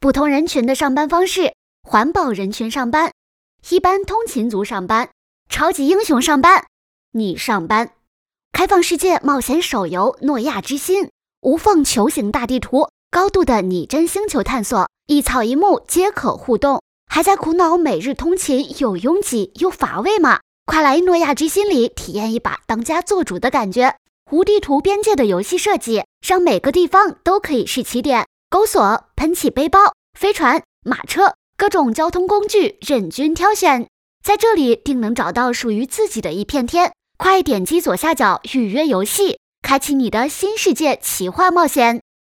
不同人群的上班方式，环保人群上班，一般通勤族上班，超级英雄上班，你上班。开放世界冒险手游诺亚之心，无缝球形大地图，高度的拟真星球探索，一草一木皆可互动。还在苦恼每日通勤又拥挤又乏味吗？快来诺亚之心里体验一把当家做主的感觉。无地图边界的游戏设计，让每个地方都可以是起点。钩索、喷气背包、飞船、马车，各种交通工具任君挑选，在这里定能找到属于自己的一片天。快点击左下角预约游戏，开启你的新世界奇幻冒险。